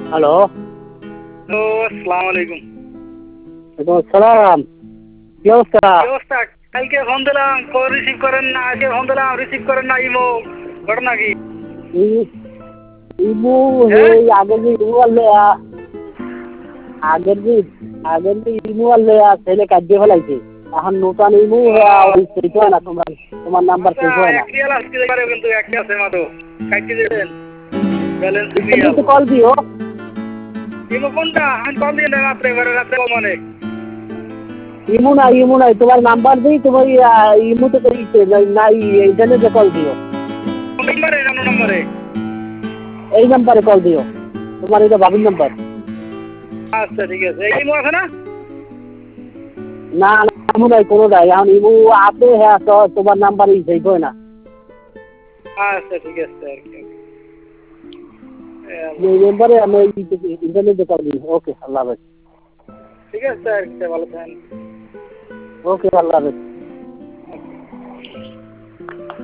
Hello. Hello, আসসালামু আলাইকুম। ওয়ালাইকুম আসসালাম। কি অবস্থা? কি অবস্থা? কালকে ফোন দিলাম, কল রিসিভ করেন না। আজকে ফোন দিলাম, রিসিভ করেন না। ইমো ঘটনা কি? ইমু হ্যাঁ? এই আগের যে ইমু আনলে আগের যে আগের যে ইমু আনলে ছেলে কাটিয়ে ফেলাইছে। এখন নতুন ইমু ও, ওই সেট হয় না, তোমার নাম্বার আচ্ছা, সেট হয় না। এক রিয়াল আসতে পারে কিন্তু একটি আছে মাত্র। কাটতে দিবেন। ব্যালেন্স রিয়াল। ইন্টারনেটে কল দিও। ইমো কোনটা? আমি কল দিয়ে দেন রাত্রে, এবারে রাত্রে কল মানে। ইমু নাই, তোমার নাম্বার দিই, তোমার ইমুতে তো নাই, ইন্টারনেটে কল দিও। কোন নম্বরে? অন্য নম্বরে? এই নাম্বারে কল দিও, তোমার এটা ভাবির নাম্বার। আচ্ছা, ঠিক আছে। এই ইমো আছে না? না না, ইমু নাই কোনোটাই। এখন ইমু আছে, হ্যাঁ, তোমার নাম্বারই সেট হয় না। আচ্ছা, ঠিক আছে আর কি। এই নাম্বারে আমি ইন্টারনেটে কল দিই। ওকে, আল্লাহ হাফেজ। ঠিক আছে আর কি, ভালো থাকেন। ওকে, আল্লাহ হাফেজ।